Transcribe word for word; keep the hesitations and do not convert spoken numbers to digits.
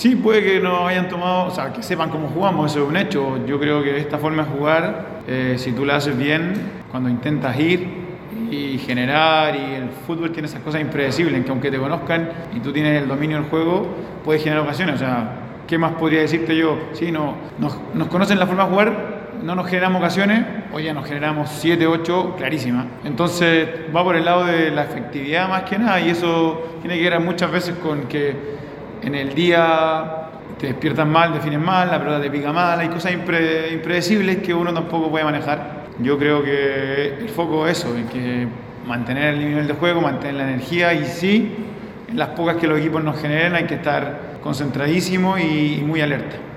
Sí, puede que nos hayan tomado, o sea, que sepan cómo jugamos, eso es un hecho. Yo creo que esta forma de jugar, eh, si tú la haces bien, cuando intentas ir y generar, y el fútbol tiene esas cosas impredecibles, en que aunque te conozcan y tú tienes el dominio del juego, puedes generar ocasiones. O sea, ¿qué más podría decirte yo? Sí, no, nos, nos conocen la forma de jugar, no nos generamos ocasiones, hoy ya nos generamos siete ocho clarísimas. Entonces va por el lado de la efectividad más que nada, y eso tiene que ver muchas veces con que en el día te despiertas mal, defines mal, la pelota te pica mal, hay cosas impre, impredecibles que uno tampoco puede manejar. Yo creo que el foco es eso, en que mantener el nivel de juego, mantener la energía, y sí, en las pocas que los equipos nos generen hay que estar concentradísimo y, y muy alerta.